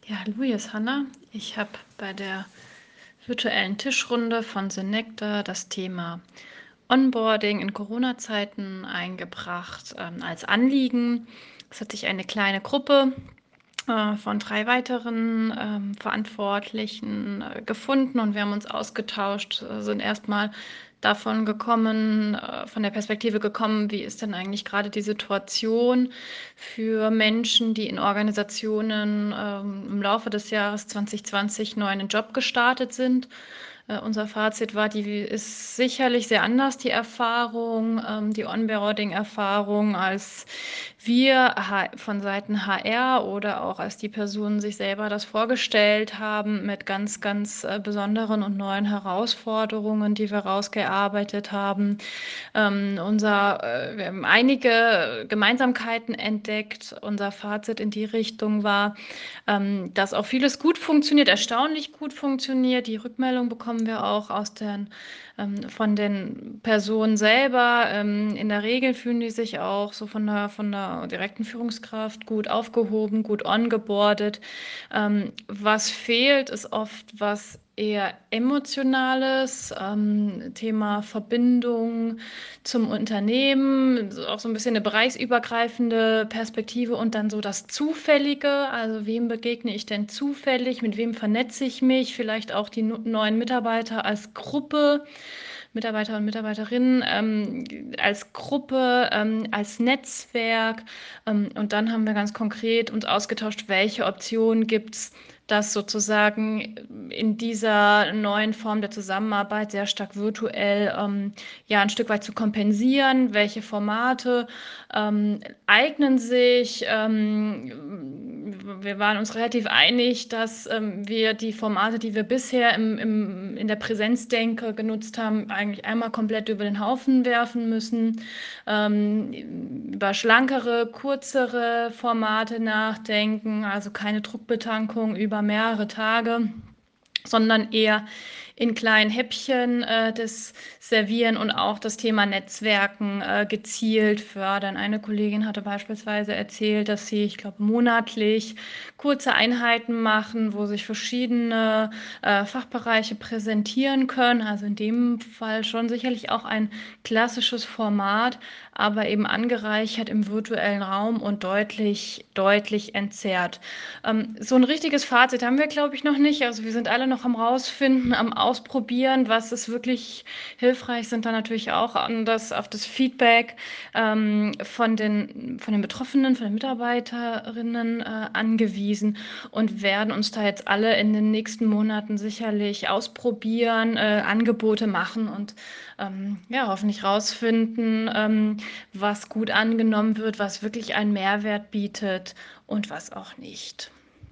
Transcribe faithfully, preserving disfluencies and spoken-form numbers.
Ja, hallo, hier ist Hanna. Ich habe bei der virtuellen Tischrunde von Senecta das Thema Onboarding in Corona-Zeiten eingebracht ähm, als Anliegen. Es hat sich eine kleine Gruppe äh, von drei weiteren ähm, Verantwortlichen äh, gefunden und wir haben uns ausgetauscht, äh, sind erstmal davon gekommen, äh, von der Perspektive gekommen, wie ist denn eigentlich gerade die Situation für Menschen, die in Organisationen ähm, im Laufe des Jahres zwanzig zwanzig neu einen Job gestartet sind. Äh, unser Fazit war, die ist sicherlich sehr anders, die Erfahrung, ähm, die Onboarding-Erfahrung, als wir H- von Seiten H R oder auch als die Personen sich selber das vorgestellt haben, mit ganz, ganz äh, besonderen und neuen Herausforderungen, die wir rausgearbeitet haben. Ähm, unser, äh, wir haben einige Gemeinsamkeiten entdeckt. Unser Fazit in die Richtung war, ähm, dass auch vieles gut funktioniert, erstaunlich gut funktioniert. Die Rückmeldung bekommen wir auch aus den, ähm, von den Personen selber. Ähm, in der Regel fühlen die sich auch so von der, von der direkten Führungskraft gut aufgehoben, gut ongeboardet. Ähm, was fehlt, ist oft was eher Emotionales, ähm, Thema Verbindung zum Unternehmen, so auch so ein bisschen eine bereichsübergreifende Perspektive und dann so das Zufällige. Also wem begegne ich denn zufällig? Mit wem vernetze ich mich? Vielleicht auch die nu- neuen Mitarbeiter als Gruppe. Mitarbeiter und Mitarbeiterinnen ähm, als Gruppe, ähm, als Netzwerk. Ähm, und dann haben wir ganz konkret uns ausgetauscht, welche Optionen gibt es, das sozusagen in dieser neuen Form der Zusammenarbeit sehr stark virtuell ähm, ja ein Stück weit zu kompensieren. Welche Formate ähm, eignen sich? Ähm, wir waren uns relativ einig, dass ähm, wir die Formate, die wir bisher im, im, in der Präsenzdenke genutzt haben, eigentlich einmal komplett über den Haufen werfen müssen, ähm, über schlankere, kürzere Formate nachdenken, also keine Druckbetankung über mehrere Tage, sondern eher in kleinen Häppchen äh, das Servieren und auch das Thema Netzwerken äh, gezielt fördern. Eine Kollegin hatte beispielsweise erzählt, dass sie, ich glaube, monatlich kurze Einheiten machen, wo sich verschiedene äh, Fachbereiche präsentieren können. Also in dem Fall schon sicherlich auch ein klassisches Format, aber eben angereichert im virtuellen Raum und deutlich, deutlich entzerrt. Ähm, so ein richtiges Fazit haben wir, glaube ich, noch nicht. Also wir sind alle noch am Rausfinden, am Ausprobieren, was ist wirklich hilfreich, sind dann natürlich auch an das, auf das Feedback ähm, von den, von den Betroffenen, von den Mitarbeiterinnen äh, angewiesen und werden uns da jetzt alle in den nächsten Monaten sicherlich ausprobieren, äh, Angebote machen und ähm, ja, hoffentlich rausfinden, ähm, was gut angenommen wird, was wirklich einen Mehrwert bietet und was auch nicht.